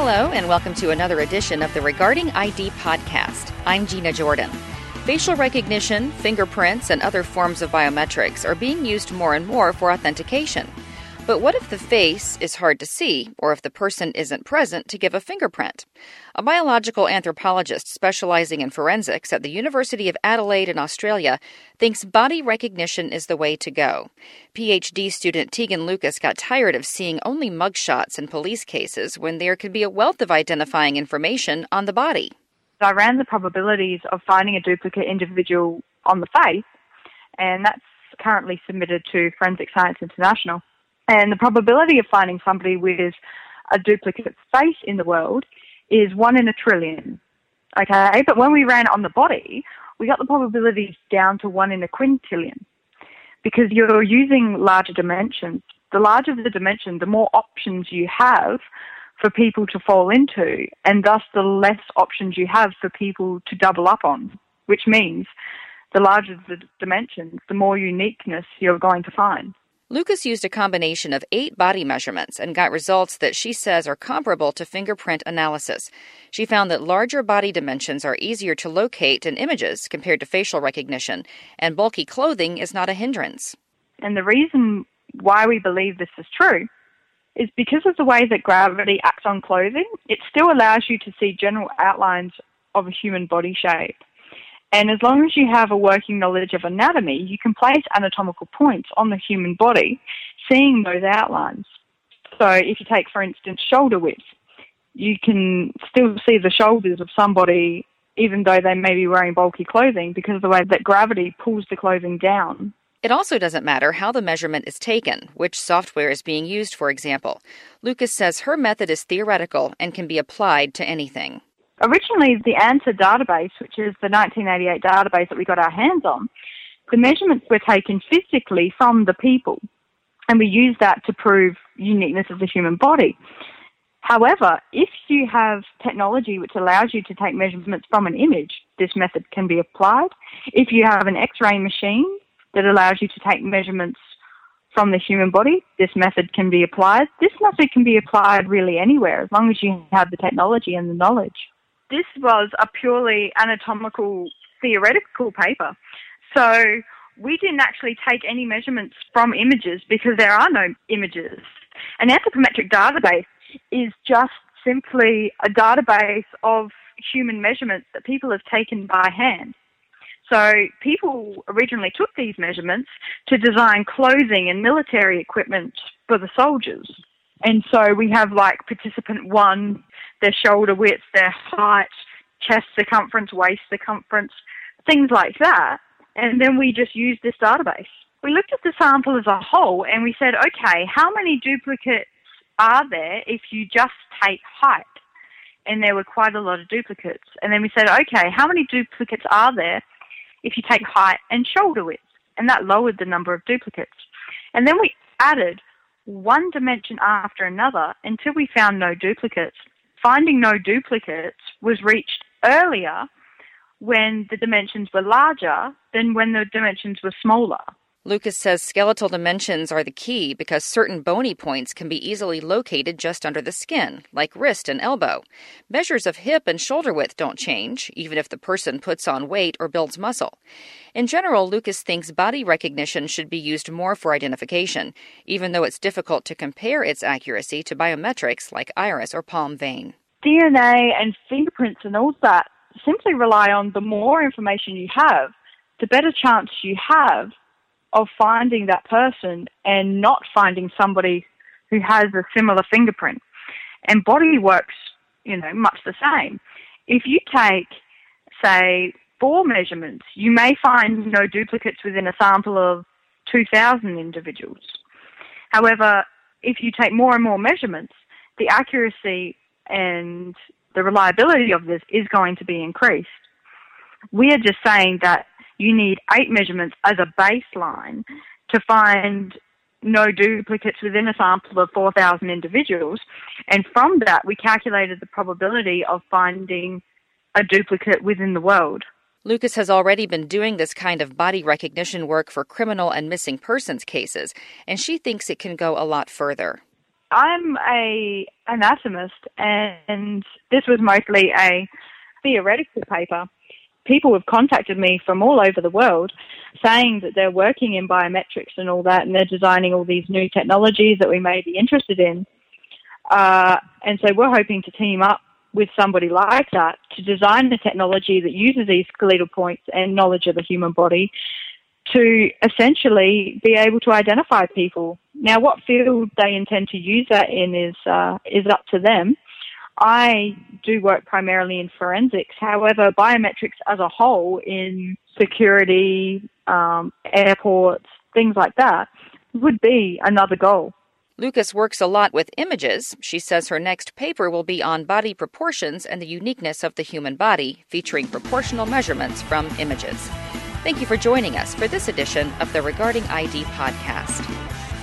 Hello, and welcome to another edition of the Regarding ID podcast. I'm Gina Jordan. Facial recognition, fingerprints, and other forms of biometrics are being used more and more for authentication. But what if the face is hard to see, or if the person isn't present to give a fingerprint? A biological anthropologist specializing in forensics at the University of Adelaide in Australia thinks body recognition is the way to go. PhD student Tegan Lucas got tired of seeing only mugshots in police cases when there could be a wealth of identifying information on the body. I ran the probabilities of finding a duplicate individual on the face, and that's currently submitted to Forensic Science International. And the probability of finding somebody with a duplicate face in the world is 1 in a trillion. Okay, but when we ran it on the body, we got the probabilities down to 1 in a quintillion, because you're using larger dimensions. The larger the dimension, the more options you have for people to fall into, and thus the less options you have for people to double up on, which means the larger the dimensions, the more uniqueness you're going to find. Lucas used a combination of 8 body measurements and got results that she says are comparable to fingerprint analysis. She found that larger body dimensions are easier to locate in images compared to facial recognition, and bulky clothing is not a hindrance. And the reason why we believe this is true is because of the way that gravity acts on clothing. It still allows you to see general outlines of a human body shape. And as long as you have a working knowledge of anatomy, you can place anatomical points on the human body, seeing those outlines. So if you take, for instance, shoulder width, you can still see the shoulders of somebody even though they may be wearing bulky clothing because of the way that gravity pulls the clothing down. It also doesn't matter how the measurement is taken, which software is being used, for example. Lucas says her method is theoretical and can be applied to anything. Originally, the ANSA database, which is the 1988 database that we got our hands on, the measurements were taken physically from the people, and we used that to prove uniqueness of the human body. However, if you have technology which allows you to take measurements from an image, this method can be applied. If you have an X-ray machine that allows you to take measurements from the human body, this method can be applied. This method can be applied really anywhere as long as you have the technology and the knowledge. This was a purely anatomical, theoretical paper. So we didn't actually take any measurements from images because there are no images. An anthropometric database is just simply a database of human measurements that people have taken by hand. So people originally took these measurements to design clothing and military equipment for the soldiers. And so we have like participant 1, their shoulder width, their height, chest circumference, waist circumference, things like that. And then we just used this database. We looked at the sample as a whole and we said, okay, how many duplicates are there if you just take height? And there were quite a lot of duplicates. And then we said, okay, how many duplicates are there if you take height and shoulder width? And that lowered the number of duplicates. And then we added one dimension after another until we found no duplicates. Finding no duplicates was reached earlier when the dimensions were larger than when the dimensions were smaller. Lucas says skeletal dimensions are the key because certain bony points can be easily located just under the skin, like wrist and elbow. Measures of hip and shoulder width don't change, even if the person puts on weight or builds muscle. In general, Lucas thinks body recognition should be used more for identification, even though it's difficult to compare its accuracy to biometrics like iris or palm vein. DNA and fingerprints and all that simply rely on the more information you have, the better chance you have of finding that person and not finding somebody who has a similar fingerprint. And body works, much the same. If you take, say, 4 measurements, you may find no duplicates within a sample of 2,000 individuals. However, if you take more and more measurements, the accuracy and the reliability of this is going to be increased. We are just saying that you need 8 measurements as a baseline to find no duplicates within a sample of 4,000 individuals. And from that, we calculated the probability of finding a duplicate within the world. Lucas has already been doing this kind of body recognition work for criminal and missing persons cases, and she thinks it can go a lot further. I'm an anatomist, and this was mostly a theoretical paper. People have contacted me from all over the world saying that they're working in biometrics and all that, and they're designing all these new technologies that we may be interested in. And so we're hoping to team up with somebody like that to design the technology that uses these skeletal points and knowledge of the human body to essentially be able to identify people. Now, what field they intend to use that in is up to them. I do work primarily in forensics. However, biometrics as a whole in security, airports, things like that would be another goal. Lucas works a lot with images. She says her next paper will be on body proportions and the uniqueness of the human body, featuring proportional measurements from images. Thank you for joining us for this edition of the Regarding ID podcast.